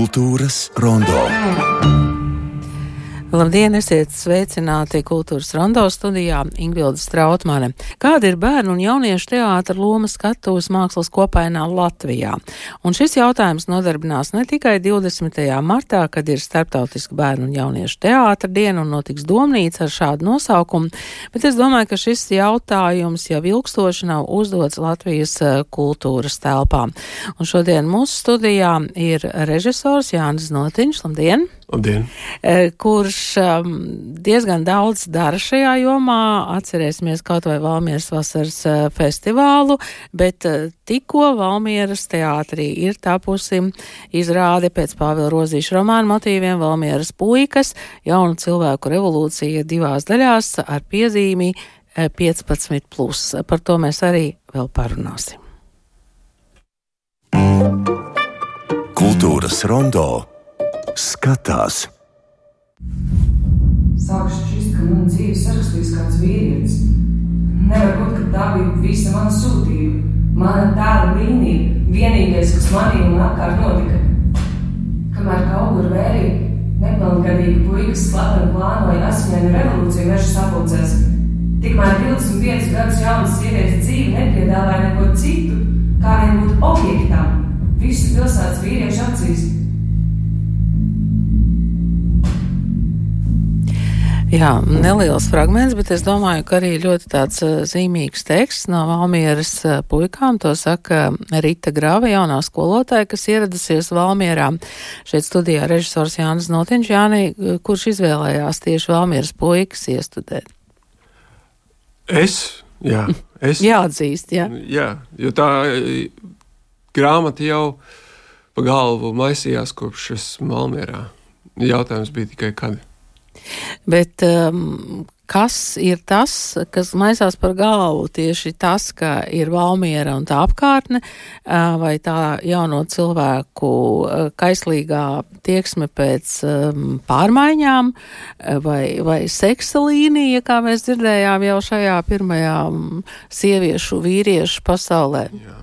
Kultūras rondo. Labdien, esiet sveicināti Kultūras rondo studijā Ingvilde Strautmane. Kāda ir bērnu un jauniešu teātra loma skatuves mākslas kopainā Latvijā? Un šis jautājums nodarbinās ne tikai 20. martā, kad ir Starptautiska bērnu un jauniešu teātra diena un notiks domnīca ar šādu nosaukumu, bet es domāju, ka šis jautājums jau ilgstoši nav uzdots Latvijas kultūras telpā. Un šodien mūsu studijā ir režisors Jānis Notiņš. Labdien! Labdien! Kurš diezgan daudz dara šajā jomā. Atcerēsimies kaut vai Valmieras vasaras festivālu, bet tikko Valmieras teātrī ir tapusi izrāde pēc Pāvila Rozīša romāna motīviem Valmieras puikas, jaunu cilvēku revolūcija 2 daļās ar piezīmi 15+. Par to mēs arī vēl parunāsim. Kultūras rondo skatās. Sākšu šķist, ka man dzīvi sarakstījis kāds vīrietis. Nevar būt, ka tā bija visa mana sūtība, mana tēla līnija, vienīgais, kas manī un apkārt notika. Kamēr Kauguru vērīja, nepilngadīgi puikas slepeni plānoja asiņainu revolūciju meža sapulcēs, tikmēr 25 gadus jaunas sievietes dzīve nepiedāvāja neko citu, kā vien būt objektām visu pilsētas vīriešu acīs. Jā, neliels fragments, bet es domāju, ka arī ļoti tāds zīmīgs teksts no Valmieras puikām. To saka Rita Grave, jaunā skolotāja, kas ieradusies Valmierā. Šeit studijā režisors Jānis Notiņš. Jāni, kurš izvēlējās tieši Valmieras puikas iestudēt? Es. Jāatzīst, jā. Jā, jo tā grāmata jau pa galvu maisījās, kopš esmu Valmierā. Jautājums bija tikai kad. Bet kas ir tas, kas maisās par galvu? Tieši tas, ka ir Valmiera un tā apkārtne, vai tā jauno cilvēku kaislīgā tieksme pēc pārmaiņām, vai seksa līnija, kā mēs dzirdējām jau šajā pirmajā sieviešu vīriešu pasaulē? Jā.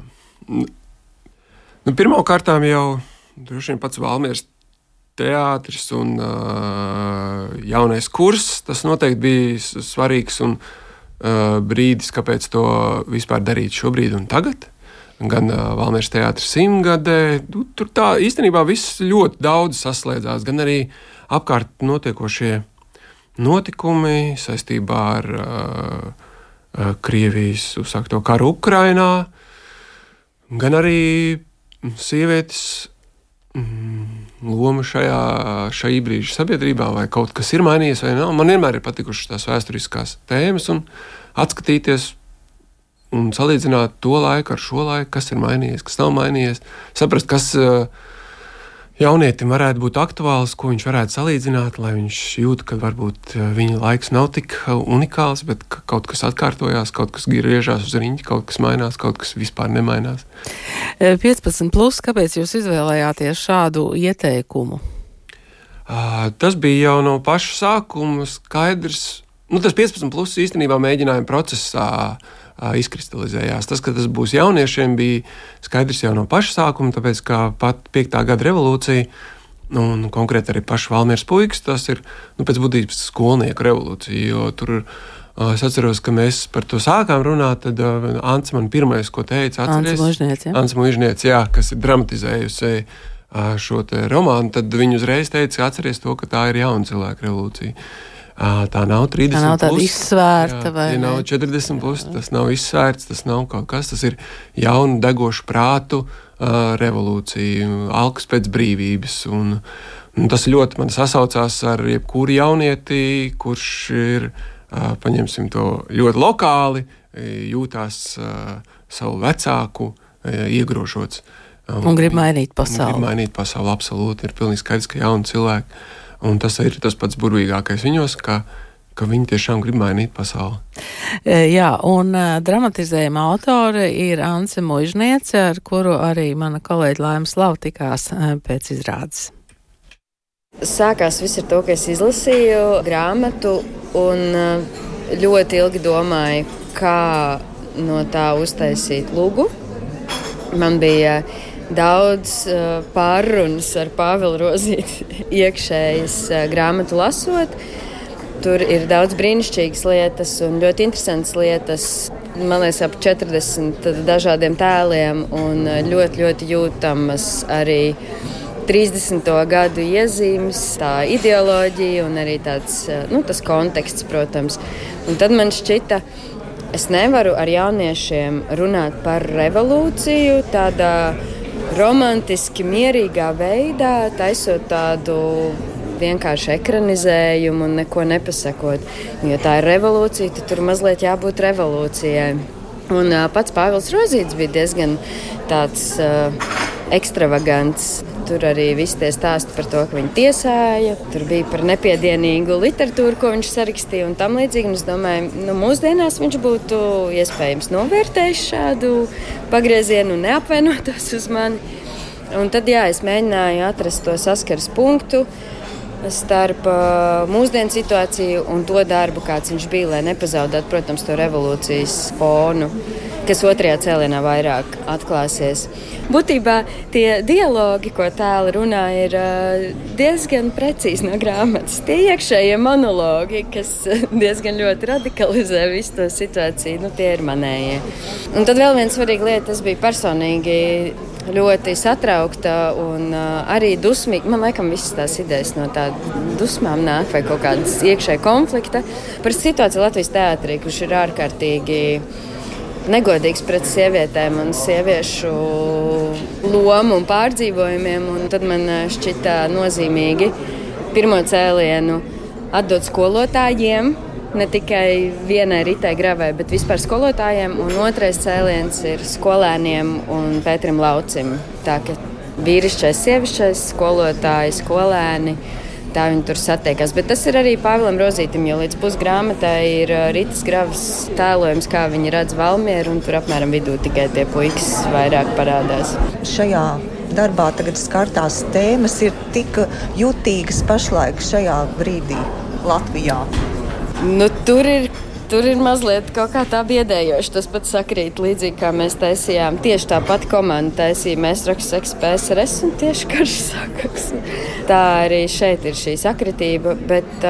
Pirmkārtām jau droši vien pats Valmieras teātris un jaunais kurs, tas noteikti bija svarīgs un brīdis, kāpēc to vispār darīt šobrīd un tagad. Gan Valmieras teātris 100-gadē, tur tā īstenībā viss ļoti daudz saslēdzās, gan arī apkārt notiekošie notikumi saistībā ar Krievijas uzsākto karu Ukrainā, gan arī sievietes loma šajā brīža sabiedrībā, vai kaut kas ir mainījies vai nav. Man vienmēr ir patikušas tās vēsturiskās tēmas un atskatīties un salīdzināt to laiku ar šo laiku, kas ir mainījies, kas nav mainījies. Saprast, kas jaunietim varētu būt aktuāls, ko viņš varētu salīdzināt, lai viņš jūt, ka varbūt viņa laiks nav tik unikāls, bet kaut kas atkārtojās, kaut kas griežās uz riņķi, kaut kas mainās, kaut kas vispār nemainās. 15+, kāpēc jūs izvēlējāties šādu ieteikumu? Tas bija jau no paša sākuma skaidrs. Tas 15+ īstenībā mēģinājuma procesā izkristalizējās. Tas, ka tas būs jauniešiem, bija skaidrs jau no paša sākuma, tāpēc, ka pat 5. gada revolūcija, un konkrēti arī paši Valmieras puikas, tas ir pēc būtības skolnieku revolūcija, jo tur es atceros, ka mēs par to sākām runāt, tad Ants man pirmais, ko teica, Ants Mužniec, jā, kas ir dramatizējusi šo te romānu, tad viņi uzreiz teica, atceries to, ka tā ir jauna cilvēku revolūcija. Tā nav 30+. Tā nav tāda izsvērta, vai ne? Tā nav 40+, tas nav izsvērts, tas nav kaut kas, tas ir jaunu, degošu prātu revolūcija, alkas pēc brīvības, un tas ļoti man sasaucās ar jebkuru jaunieti, kurš ir, paņemsim to ļoti lokāli, jūtās savu vecāku iegrožots. Un grib mainīt pasauli. Grib mainīt pasauli, absolūti, ir pilnīgi skaidrs, ka jauni cilvēki. Un tas ir tas pats burvīgākais viņos, ka viņi tiešām grib mainīt pasauli. Jā, un dramatizējuma autore ir Ance Mužniece, ar kuru arī mana kolēģa Laima Slava tikās pēc izrādes. Sākās viss ar to, ka es izlasīju grāmatu un ļoti ilgi domāju, kā no tā uztaisīt lugu. Man bija daudz pārrunas ar Pāvilu Rozīti iekšējas grāmatu lasot. Tur ir daudz brīnišķīgas lietas un ļoti interesantas lietas. Man liekas, ap 40 dažādiem tēliem un ļoti, ļoti jūtamas arī 30. gadu iezīmes, tā ideoloģija un arī tāds, tas konteksts, protams. Un tad man šķita, es nevaru ar jauniešiem runāt par revolūciju tādā romantiski mierīgā veidā, taisot tādu vienkārši ekranizējumu un neko nepasakot. Jo tā ir revolūcija, tad tur mazliet jābūt revolūcijai. Un pats Pāvils Rozītis bija diezgan tāds ekstravagants. Tur arī visi tie stāsti par to, ka viņi tiesāja. Tur bija par nepiedienīgu literatūru, ko viņš sarakstīja un tam līdzīgi. Un es domāju, mūsdienās viņš būtu iespējams novērtējis šādu pagriezienu un neapvainotos uz mani. Un tad, es mēģināju atrast to saskares punktu starp mūsdienu situāciju un to darbu, kāds viņš bija, lai nepazaudētu, protams, to revolūcijas fonu, kas otrajā cēlienā vairāk atklāsies. Būtībā tie dialogi, ko tēli runā, ir diezgan precīzi no grāmatas. Tie iekšējie monologi, kas diezgan ļoti radikalizē visu to situāciju, tie ir manējie. Un tad vēl viena svarīga lieta, es biju personīgi ļoti satraukta un arī dusmīga. Man laikam visas tās idejas no tādām dusmām nāk vai kaut kādas iekšēja konflikta par situāciju Latvijas teātrī, kurš ir ārkārtīgi negodīgs pret sievietēm un sieviešu lomu un pārdzīvojumiem. Un tad man šķita nozīmīgi pirmo cēlienu atdot skolotājiem, ne tikai vienai Ritai Gravai, bet vispār skolotājiem. Un otrais cēliens ir skolēniem un Pēterim Laucim. Tā ka vīrišķais, sievišķais, skolotāji, skolēni, tā viņi tur satiekas. Bet tas ir arī Pāvilam Rozītim, jo līdz pusgrāmatai ir Ritas Gravas tēlojums, kā viņi redz Valmieru, un tur apmēram vidū tikai tie puikas vairāk parādās. Šajā darbā tagad skartās tēmas ir tik jutīgas pašlaik šajā brīdī Latvijā. Tur ir mazliet kaut kā tā biedējoši. Tas pats sakrīt līdzīgi, kā mēs taisījām. Tieši tā pati komanda taisīja Mēsraksts PSRS un tieši karš sākās. Tā arī šeit ir šī sakritība, bet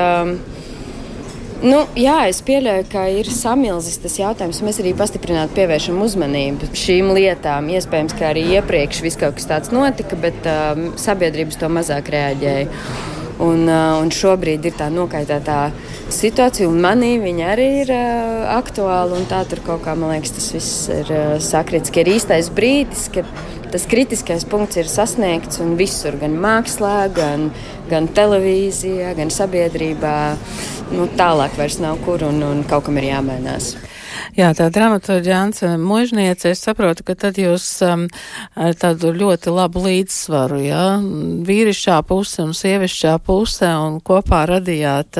es pieļauju, ka ir samilzis tas jautājums. Mēs arī pastiprināti pievēršam uzmanību šīm lietām. Iespējams, ka arī iepriekš viss kaut kas tāds notika, bet sabiedrības to mazāk reaģēja. Un šobrīd ir tā nokaitētā situācija, un manī viņa arī ir aktuāla, un tā tur kaut kā, man liekas, tas viss ir sakrits, ka ir īstais brīdis, ka tas kritiskais punkts ir sasniegts, un visur, gan mākslā, gan televīzijā, gan sabiedrībā, tālāk vairs nav kur, un kaut kam ir jāmainās. Jā, tā dramaturģa Ance Muižniece, es saprotu, ka tad jūs tādu ļoti labu līdzsvaru, vīrišķā puse un sievišķā puse, un kopā radījāt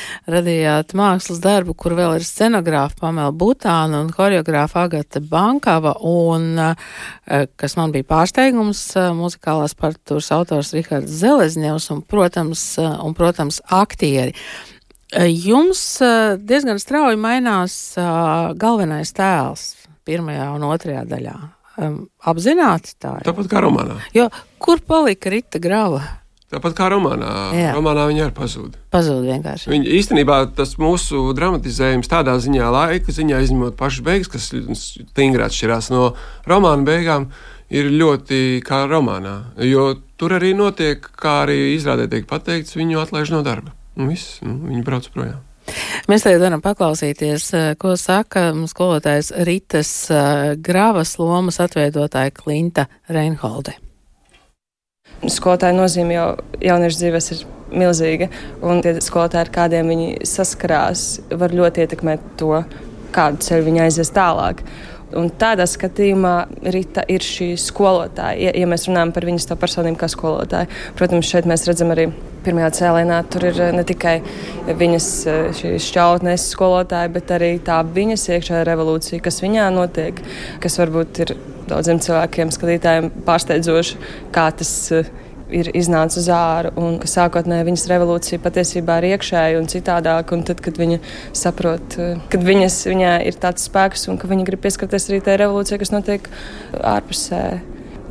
mākslas darbu, kur vēl ir scenogrāfa Pamela Butāna un koreogrāfa Agata Bankava, un, kas man bija pārsteigums, muzikālās partitūras autors Rihards Zelezņevs un, protams, aktieri. Jums diezgan strauji mainās galvenais tēls pirmajā un otrajā daļā. Apzināti tā ir? Tāpat kā romānā. Jo kur palika Rita Grava? Tāpat kā romānā. Jā. Romānā viņa arī pazūd. Pazūd vienkārši. Viņa īstenībā tas mūsu dramatizējums tādā ziņā laika ziņā, izņemot pašas beigas, kas stingri atšķirās no romāna beigām, ir ļoti kā romānā. Jo tur arī notiek, kā arī izrādē tiek pateikts, viņu atlaiž no darba. Viss, viņi brauc projām. Mēs tagad varam paklausīties, ko saka skolotājs Ritas Gravas lomas atveidotāja Klinta Reinholde. Skolotāja nozīme jau jauniešu dzīvēs ir milzīga, un tie skolotāji, ar kādiem viņi saskarās, var ļoti ietekmēt to, kādu ceļu viņi aizies tālāk. Un tādā skatījumā Rita ir šī skolotāja, ja mēs runājam par viņas to personību kā skolotāju. Protams, šeit mēs redzam arī pirmajā cēlienā, tur ir ne tikai viņas šī šķautnes skolotāja, bet arī tā viņas iekšējā revolūcija, kas viņā notiek, kas varbūt ir daudziem cilvēkiem, skatītājiem pārsteidzoši, kā tas ir iznāca uz āru, un ka sākotnēji viņas revolūcija patiesībā ir iekšēja un citādāk, un tad, kad viņa saprot, ka viņā ir tāds spēks un ka viņa grib pieskarties arī tai revolūcijai, kas notiek ārpusē.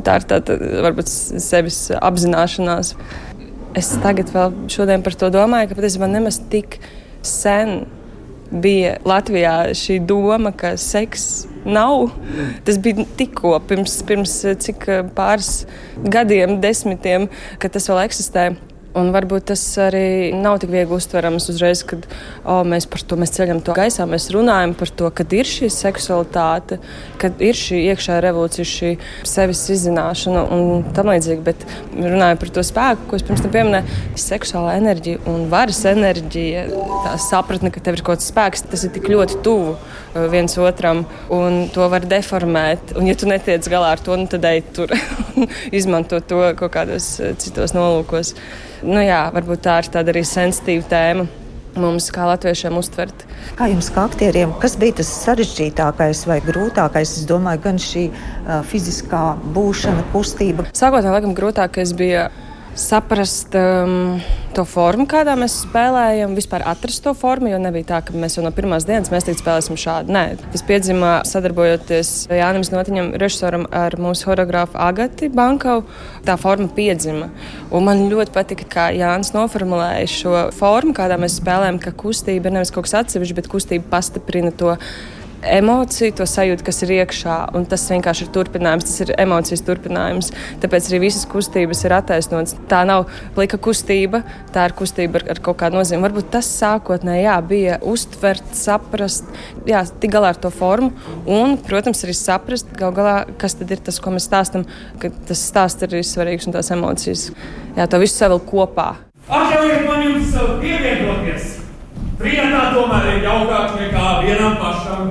Tā ir tāda, varbūt, sevis apzināšanās. Es tagad vēl šodien par to domāju, ka patiesībā nemaz tik sen bija Latvijā šī doma, ka seks nav. Tas bija tikko pirms cik pāris gadiem, 10, ka tas vēl eksistē. Un varbūt tas arī nav tik viegli uztverams uzreiz, kad mēs par to ceļam to gaisā, mēs runājam par to, kad ir šī seksualitāte, kad ir šī iekšā revolūcija, šī sevis izzināšana un tam līdzīgi, bet runājam par to spēku, ko es pirms tam pieminēju, seksuālā enerģija un varas enerģija, tā sapratne, ka tev ir kaut kāds spēks, tas ir tik ļoti tuvu viens otram un to var deformēt. Un ja tu netiec galā ar to, tad ej tur izmanto to kaut kādos citos nolūkos. Varbūt tā ir tāda arī sensitīva tēma mums kā latviešiem uztvert. Kā jums kā aktieriem, kas bija tas sarežģītākais vai grūtākais? Es domāju, gan šī fiziskā būšana, kustība. Sākotnēji, laikam, grūtākais bija saprast to formu, kādā mēs spēlējam, vispār atrast to formu, jo nebija tā, ka mēs jau no pirmās dienas mēs tagad spēlēsim šādi. Nē, tas piedzima sadarbojoties Jānim Notiņam, režisoram, ar mūsu choreogrāfu Agati Bankovu. Tā forma piedzima. Un man ļoti patika, kā Jānis noformulēja šo formu, kādā mēs spēlējam, ka kustība ir nevis kaut kas atsevišķi, bet kustība pastiprina to emociju, to sajūtu, kas ir iekšā, un tas vienkārši ir turpinājums, tas ir emocijas turpinājums. Tāpēc arī visas kustības ir attaisnotas. Tā nav plika kustība, tā ir kustība ar kaut kādu nozīmi. Varbūt tas sākotnēji bija uztvert, saprast, tik galā ar to formu, un, protams, arī saprast, gal galā, kas tad ir tas, ko mēs stāstam, ka tas stāsts ir svarīgs un tās emocijas. To visu savēl kopā. Atļaujiet man jums pievienoties. Trietā tomēr ir jaukāk nekā vienam pašam.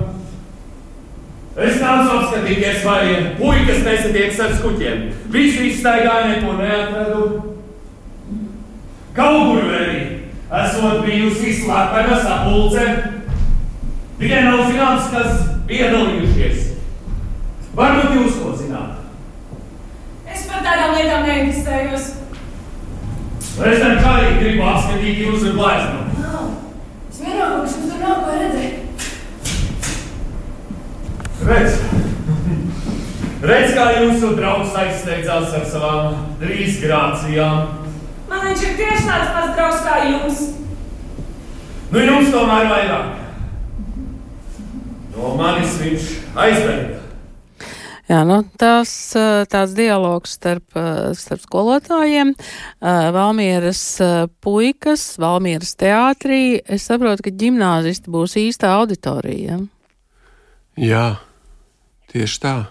Es nācu apskatīties, vai puikas nesatieks ar skuķiem. Visi izstaigāja, neko neatradu. Kaugurverī esot bijusi slepena sapulce. Tikai nav zināms, kas piedalījušies. Varbūt jūs ko zināt? Es par tādām lietām neinteresējos. Es tam kā arī gribu apskatīt jūsu blēznu. Es vienalga, kas mums tur nav ko redzēt. Redz, kā jūsu draugs aizsteidzās ar savām 3 grācijām. Man viņš ir tieši tāds pats draugs kā jums. Jums tomēr vairāk. No manis viņš aizbēga. Tāds dialogs starp skolotājiem. Valmieras puikas, Valmieras teātrī. Es saprotu, ka ģimnāzisti būs īsta auditorija. Jā, tieši tā.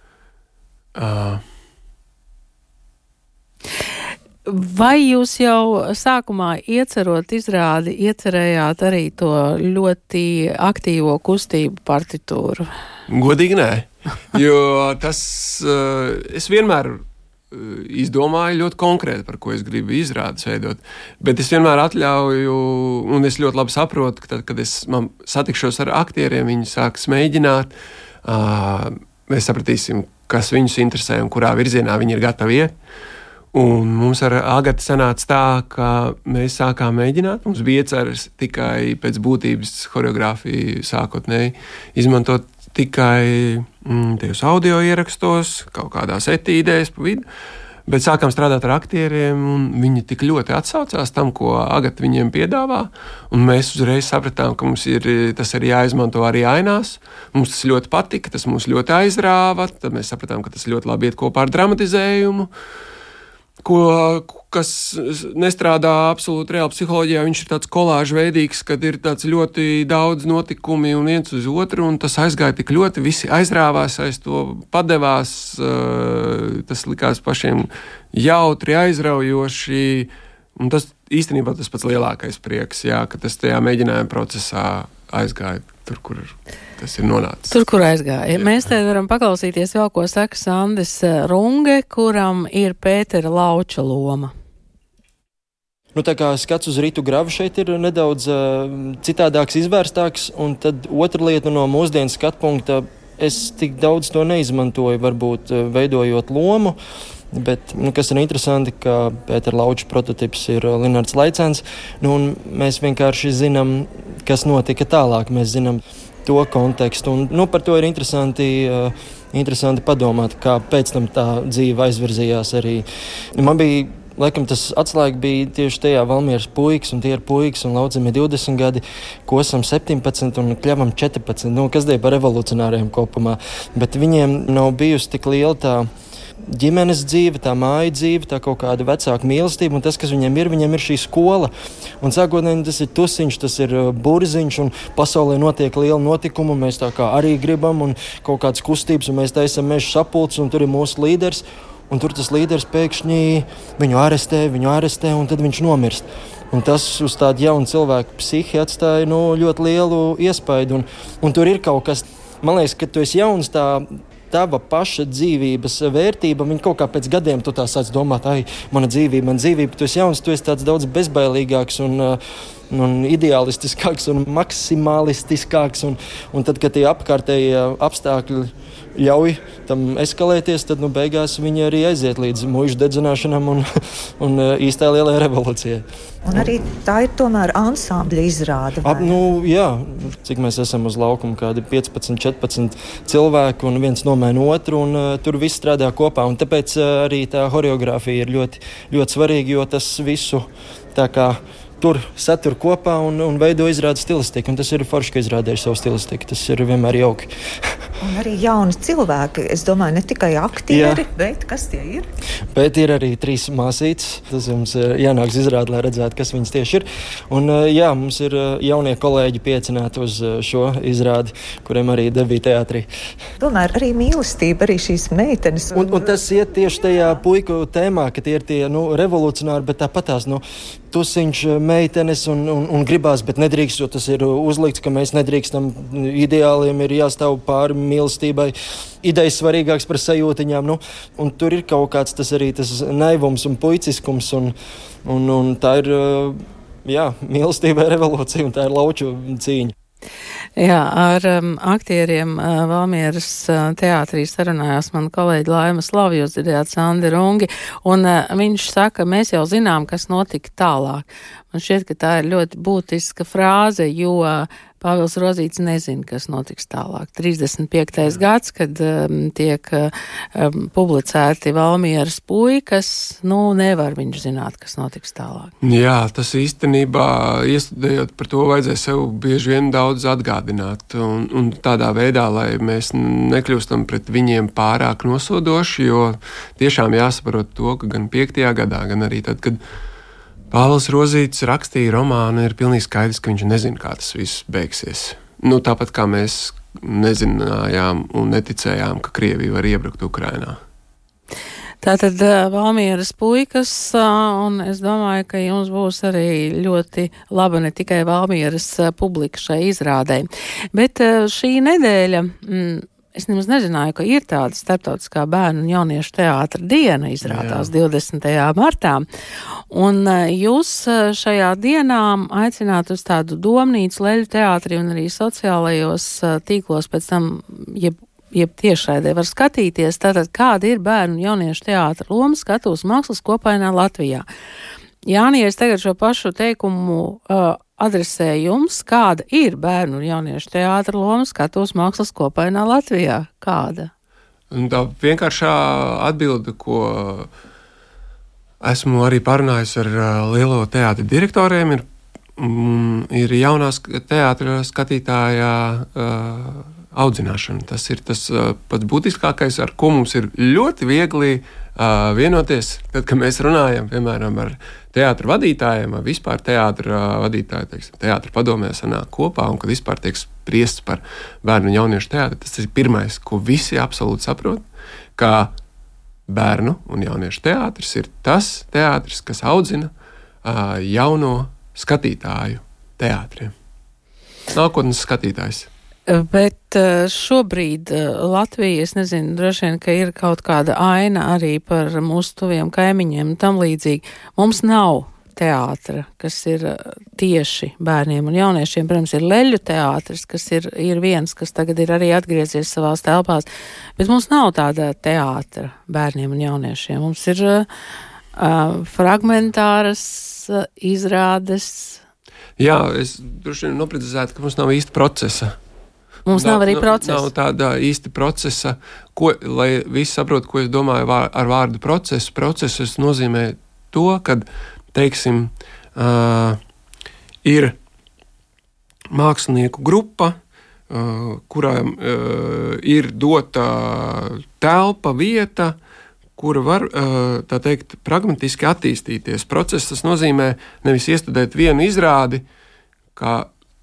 Vai jūs jau sākumā iecerot izrādi, iecerējāt arī to ļoti aktīvo kustību partitūru? Godīgi nē, jo tas es vienmēr izdomāju ļoti konkrēti, par ko es gribu izrādes veidot, bet es vienmēr atļauju, un es ļoti labi saprotu, ka tad, kad man satikšos ar aktieriem, viņi sāks mēģināt, mēs sapratīsim, kas viņus interesē un kurā virzienā viņi ir gatavi iet. Un mums ar Agatu sanāca tā, ka mēs sākām mēģināt. Mums bija iecerēts tikai pēc būtības choreogrāfiju sākotnēji izmantot tikai tajos audio ierakstos, kaut kādās etīdēs pa vidu. Bet sākām strādāt ar aktieriem, un viņi tik ļoti atsaucās tam, ko Agata viņiem piedāvā. Un mēs uzreiz sapratām, ka mums tas ir jāizmanto arī ainās. Mums tas ļoti patika, tas mūs ļoti aizrāva. Tad mēs sapratām, ka tas ļoti labi iet kopā ar dramatizējumu. Kas nestrādā absolūti reāli psiholoģijā, viņš ir tāds kolāžu veidīgs, kad ir tāds ļoti daudz notikumi un viens uz otru, un tas aizgāja tik ļoti, visi aizrāvās, aiz to padevās, tas likās pašiem jautri, aizraujoši, un tas īstenībā tas pats lielākais prieks, ka tas tajā mēģinājuma procesā aizgāja tur, kur tas ir nonācis. Tur, kur aizgāja. Mēs te varam paklausīties vēl, ko saka Sandis Runge, kuram ir Pētera Lauča loma. Tā kā skats uz Ritu Gravu šeit ir nedaudz citādāks, izvērstāks, un tad otra lieta no mūsdienu skatpunkta, es tik daudz to neizmantoju, varbūt veidojot lomu, bet, kas ir interesanti, ka Pētera Lauča prototips ir Linards Laicens, un mēs vienkārši zinām, kas notika tālāk. Mēs zinām to kontekstu. Un, par to ir interesanti padomāt, kā pēc tam tā dzīve aizvirzījās arī. Man bija, laikam, tas atslēga bija tieši tajā Valmieras puikas, un tie ir puikas, un Laucim ir 20 gadi, Kosam 17 un Kļavam 14, kas dēļ par revolucionāriem kopumā. Bet viņiem nav bijusi tik liela tā ģimenes dzīve, tā māja dzīve, tā kaut kāda vecāka mīlestība, un tas, kas viņiem ir šī skola. Un sākotnēji tas ir tusiņš, tas ir burziņš, un pasaulē notiek liela notikuma, un mēs tā kā arī gribam, un kaut kādas kustības, un mēs taisam mežu sapulces, un tur ir mūsu līderis, un tur tas līderis pēkšņi viņu arestē, un tad viņš nomirst. Un tas uz tādu jaunu cilvēku psihi atstāja ļoti lielu iespaidu, un tur ir kaut kas, man liekas, ka tu esi jauns, tava paša dzīvības vērtība, viņa kaut kā pēc gadiem tu tā sāc domāt, mana dzīvība, tu esi jauns, tu esi tāds daudz bezbailīgāks un ideālistiskāks un maksimalistiskāks, un tad, kad tie apkārtējie apstākļi ļauj tam eskalēties, tad beigās viņi arī aiziet līdz mūža dedzināšanām un īstā lielajā revolūcijai. Un arī tā ir tomēr ansambļa izrāde. Jā, cik mēs esam uz laukuma, kādi 15, 14 cilvēki, un viens nomaina otru, un tur viss strādā kopā. Un tāpēc arī tā horeogrāfija ir ļoti, ļoti svarīga, jo tas visu tā kā tur satur kopā un veido izrādes stilistiku. Un tas ir forši, ka izrādējuši savu stilistiku. Tas ir vienmēr jauki. Un arī jauni cilvēki, es domāju, ne tikai aktieri, bet kas tie ir? Bet ir arī 3 māsītes. Tas jums jānāks izrādi, lai redzētu, kas viņas tieši ir. Un mums ir jaunie kolēģi pieaicināti uz šo izrādi, kuriem arī debija teātrī. Tomēr arī mīlestība, arī šīs meitenes. Un tas iet tieši tajā puiku tēmā, ka tie ir tie revolucionāri, bet tāpatās tusiņš meitenes un gribās, bet nedrīkst, jo tas ir uzlikts, ka mēs nedrīkstam, ideāliem ir jāstāv pāri mīlestībai, idejas svarīgāks par sajūtiņām, un tur ir kaut kāds tas arī tas naivums un puiciskums, un tā ir, mīlestībai revolūcija, un tā ir lauču cīņa. Jā, ar aktieriem Valmieras teātrī sarunājās man kolēģi Laima Slavja, jūs dzirdējāt Sandi Rungi, un viņš saka, mēs jau zinām, kas notika tālāk. Man šķiet, ka tā ir ļoti būtiska frāze, jo Pāvils Rozīts nezina, kas notiks tālāk. 35. gads, kad tiek publicēti Valmieras puikas, nevar viņš zināt, kas notiks tālāk. Jā, tas īstenībā, iestudējot par to, vajadzēja sev bieži vien daudz atgādināt. Un tādā veidā, lai mēs nekļūstam pret viņiem pārāk nosodoši, jo tiešām jāsaprot to, ka gan 5. gadā, gan arī tad, kad Pāvils Rozīts rakstīja romānu, ir pilnīgi skaidrs, ka viņš nezina, kā tas viss beigsies. Tāpat kā mēs nezinājām un neticējām, ka Krievija var iebrukt Ukrainā. Tātad Valmieras puikas, un es domāju, ka jums būs arī ļoti laba ne tikai Valmieras publika šai izrādē. Bet šī nedēļa, es nemaz nezināju, ka ir tāda starptautiskā bērnu un jauniešu teātra diena izrādās 20. martā. Un jūs šajā dienā aicināt uz tādu domnīcu Leļu teātri un arī sociālajos tīklos pēc tam, jeb tiešraidē var skatīties, tātad kāda ir bērnu un jauniešu teātra loma skatuves mākslas kopainā Latvijā. Jāni, es tagad šo pašu teikumu adresēju jums, kāda ir bērnu un jauniešu teātra loma skatuves mākslas kopainā Latvijā? Kāda? Tā vienkāršā atbilde, ko esmu arī parunājis ar lielo teātra direktoriem, ir jaunās teātra skatītājā audzināšana. Tas ir tas pats būtiskākais, ar ko mums ir ļoti viegli vienoties, tad, kad mēs runājam, piemēram, ar teātra vadītājiem, vai vispār teātra vadītāji, teātra padomē sanāk kopā, un kad vispār tiek spriests par bērnu un jauniešu teātri, tas ir pirmais, ko visi absolūti saprot, ka bērnu un jauniešu teātris ir tas teātris, kas audzina jauno skatītāju teātriem. Nākotnes skatītājs. Bet šobrīd Latvija, es nezinu, droši vien, ka ir kaut kāda aina arī par mūsu tuviem kaimiņiem un tam līdzīgi. Mums nav teātra, kas ir tieši bērniem un jauniešiem. Protams, ir Leļu teātris, kas ir viens, kas tagad ir arī atgriezies savās telpās, bet mums nav tāda teātra bērniem un jauniešiem. Mums ir fragmentāras izrādes. Jā, es droši vien noprecizētu, ka mums nav īsti procesa. Mums nav arī procesa. Nav tāda īsta procesa, lai visi saprot, ko es domāju ar vārdu procesu. Procesus nozīmē to, kad, teiksim, ir mākslinieku grupa, kurām ir dota telpa, vieta, kura var, tā teikt, pragmatiski attīstīties. Process tas nozīmē nevis iestudēt vienu izrādi, kā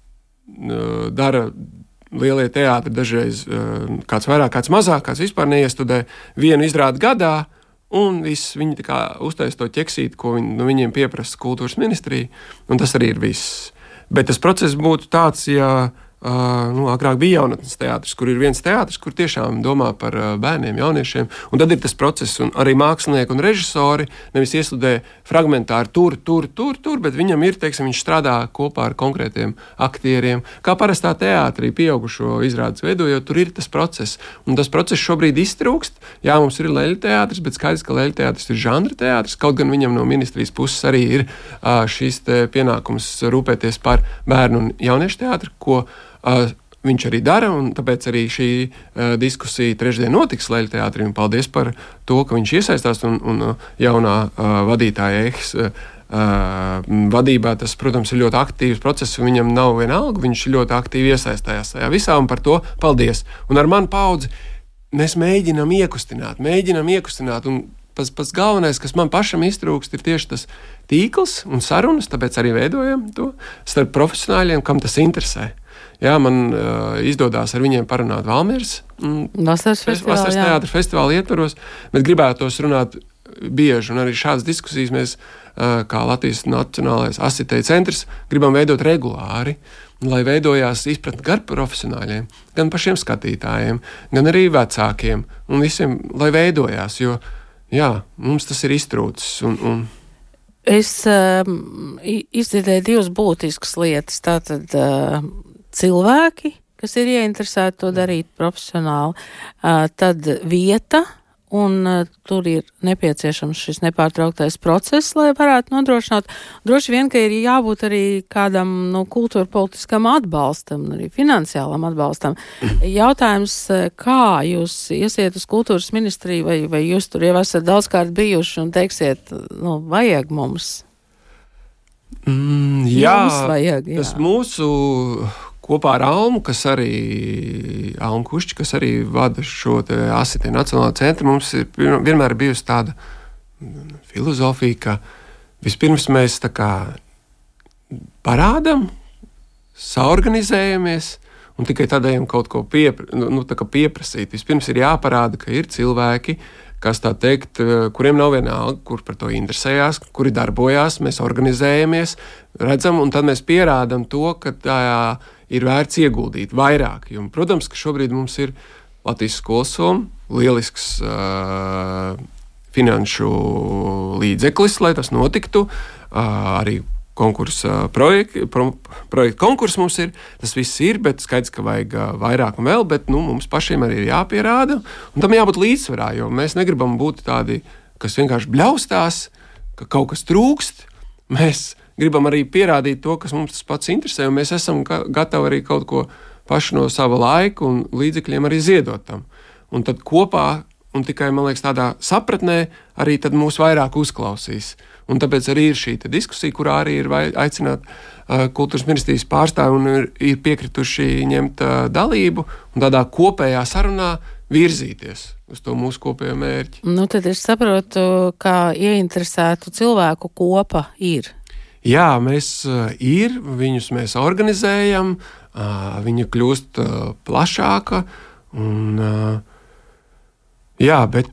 dara lielie teātri dažreiz, kāds vairāk, kāds mazāk, kāds vispār neiestudē vienu izrādi gadā, un viss viņi tā kā uztais to ķeksīt, ko viņiem pieprasa kultūras ministrija, un tas arī ir viss. Bet tas process būtu tāds, ja agrāk bija jaunatnes teātris, kur ir viens teātris, kur tiešām domā par bērniem, jauniešiem, un tad ir tas process, un arī mākslinieki un režisori nevis iestudē fragmentāri tur, bet viņam ir, teiksim, viņš strādā kopā ar konkrētiem aktieriem, kā parastā teātrī pieaugušo izrādes veidojot, tur ir tas process, un tas process šobrīd iztrūkst. Jā, mums ir leļu teātris, bet skaidrs, ka leļu teātris ir žanra teātris, kaut gan viņam no ministrijas puses arī ir šis pienākums rūpēties par bērnu un jauniešu teātri, ko viņš arī dara, un tāpēc arī šī diskusija trešdien notiks Leļu teātrī, un paldies par to, ka viņš iesaistās, un jaunā vadītāja Ehs vadībā tas, protams, ir ļoti aktīvs process, un viņam nav vienalga, viņš ļoti aktīvi iesaistājās tajā visā, un par to paldies. Un ar manu paudzi mēs mēģinām iekustināt, un pats galvenais, kas man pašam iztrūkst, ir tieši tas tīkls un sarunas, tāpēc arī veidojam to starp profesionāļiem, kam tas interesē. Jā, man izdodās ar viņiem parunāt Valmieras Vasaras teātra festivāla ietvaros, bet gribētos runāt bieži, un arī šādas diskusijas mēs, kā Latvijas Nacionālais asistēja centrs, gribam veidot regulāri, lai veidojās izpratni gan profesionāļiem, gan pašiem skatītājiem, gan arī vecākiem, un visiem, lai veidojās, jo, jā, mums tas ir iztrūcis, un Es izdzirdēju divas būtiskas lietas, tātad cilvēki, kas ir ieinteresēti to darīt profesionāli, tad vieta, un tur ir nepieciešams šis nepārtrauktais process, lai varētu nodrošināt. Droši vien, ka ir jābūt arī kādam kultūra politiskam atbalstam, arī finansiālam atbalstam. Jautājums, kā jūs iesiet uz kultūras ministriju, vai jūs tur jau esat daudzkārt bijuši un teiksiet, vajag mums? Jā, vajag, tas mūsu kopā ar Almu, Almu Kušķi, kas arī vada šo te asistēju Nacionālo centru, mums ir vienmēr bijusi tāda filozofija, ka vispirms mēs tā kā parādam, saorganizējamies, un tikai tad ejam kaut ko pieprasīt. Vispirms ir jāparāda, ka ir cilvēki, kas tā teikt, kuriem nav vienalga, kur par to interesējās, kuri darbojās, mēs organizējamies, redzam, un tad mēs pierādam to, ka tā ir vērts ieguldīt vairāk. Jo, protams, ka šobrīd mums ir Latvijas Skolsoma lielisks finanšu līdzeklis, lai tas notiktu, arī projektu konkurss mums ir, tas viss ir, bet skaidrs, ka vajag vairāk un vēl, bet mums pašiem arī ir jāpierāda, un tam jābūt līdzsvarā, jo mēs negribam būt tādi, kas vienkārši bļaustās, ka kaut kas trūkst, mēs gribam arī pierādīt to, kas mums tas pats interesē, un mēs esam gatavi arī kaut ko paši no sava laika un līdzekļiem arī ziedot tam. Un tad kopā, un tikai, man liekas, tādā sapratnē, arī tad mūs vairāk uzklausīs. Un tāpēc arī ir šī diskusija, kurā arī ir aicināta kultūras ministrijas pārstāvi un ir piekrituši ņemt dalību un tādā kopējā sarunā virzīties uz to mūsu kopējo mērķi. Tad es saprotu, ka ieinteresētu cilvēku kopa ir. Jā, viņus mēs organizējam, viņa kļūst plašāka, un jā, bet,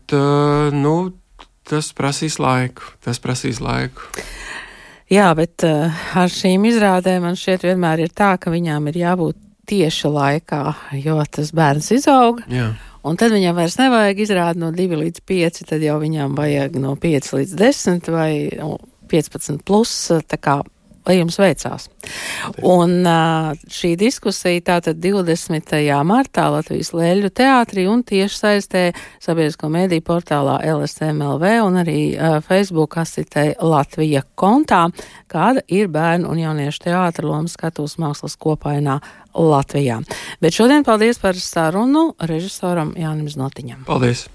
tas prasīs laiku. Jā, bet ar šīm izrādēm man šķiet vienmēr ir tā, ka viņām ir jābūt tieši laikā, jo tas bērns izaug. Jā. Un tad viņam vairs nevajag izrādi no 2 līdz 5, tad jau viņam vajag no 5 līdz 10 vai 15 plus, tā kā lai jums veicās. Un šī diskusija tātad 20. martā Latvijas Leļu teātrī un tieši saistē sabiedrisko mediju portālā LSMLV un arī Facebook asitē Latvija kontā, kāda ir bērnu un jauniešu teātra loma skatuves mākslas kopainā Latvijā. Bet šodien paldies par sarunu režisoram Jānim Znotiņam. Paldies!